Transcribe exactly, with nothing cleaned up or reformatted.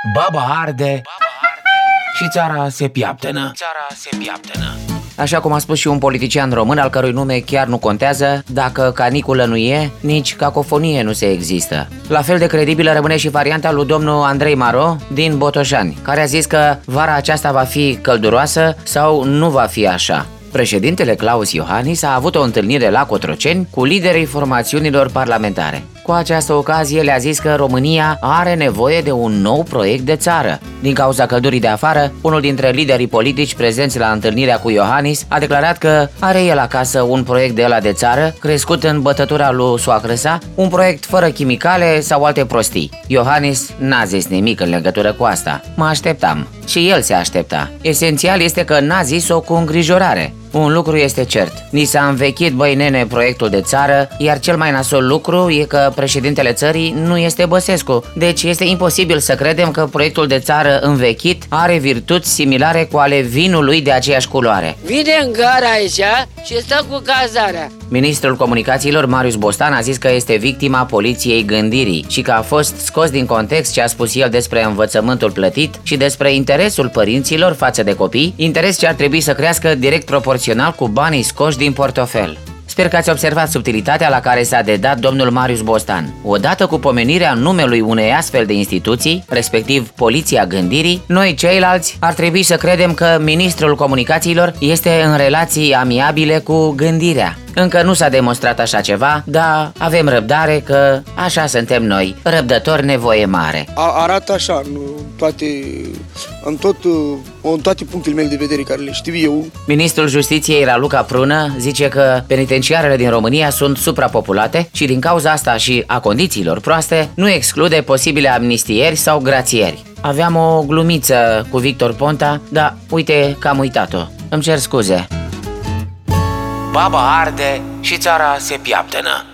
Baba arde și țara se piaptănă. Țara se piaptănă. Așa cum a spus și un politician român, al cărui nume chiar nu contează, dacă caniculă nu e, nici cacofonie nu se există. La fel de credibilă rămâne și varianta lui domnul Andrei Maro din Botoșani, care a zis că vara aceasta va fi călduroasă sau nu va fi așa. Președintele Claus Iohannis a avut o întâlnire la Cotroceni cu liderii formațiunilor parlamentare. Cu această ocazie le-a zis că România are nevoie de un nou proiect de țară. Din cauza căldurii de afară, unul dintre liderii politici prezenți la întâlnirea cu Iohannis a declarat că are el acasă un proiect de ăla de țară, crescut în bătătura lui soacră sa, un proiect fără chimicale sau alte prostii. Iohannis n-a zis nimic în legătură cu asta. Mă așteptam. Și el se aștepta. Esențial este că n-a zis-o cu îngrijorare. Un lucru este cert. Ni s-a învechit, băi nene, proiectul de țară, iar cel mai nasol lucru e că președintele țării nu este Băsescu. Deci este imposibil să credem că proiectul de țară învechit are virtuți similare cu ale vinului de aceeași culoare. Vine în gara aici și stă cu cazarea. Ministrul Comunicațiilor Marius Bostan a zis că este victima poliției gândirii și că a fost scos din context ce a spus el despre învățământul plătit și despre interesul părinților față de copii, interes ce ar trebui să crească direct proporțional cu banii scoși din portofel. Sper că ați observat subtilitatea la care s-a dedat domnul Marius Bostan. Odată cu pomenirea numelui unei astfel de instituții, respectiv Poliția Gândirii, noi ceilalți ar trebui să credem că ministrul comunicațiilor este în relații amiabile cu gândirea. Încă nu s-a demonstrat așa ceva, dar avem răbdare că așa suntem noi, răbdători nevoie mare. A, arată așa, în toate, în, tot, în toate punctele mele de vedere care le știu eu. Ministrul Justiției Raluca Prună zice că penitenciarele din România sunt suprapopulate și din cauza asta și a condițiilor proaste nu exclude posibile amnistieri sau grațieri. Aveam o glumiță cu Victor Ponta, dar uite că am uitat-o. Îmi cer scuze. Baba arde și țara se piaptănă.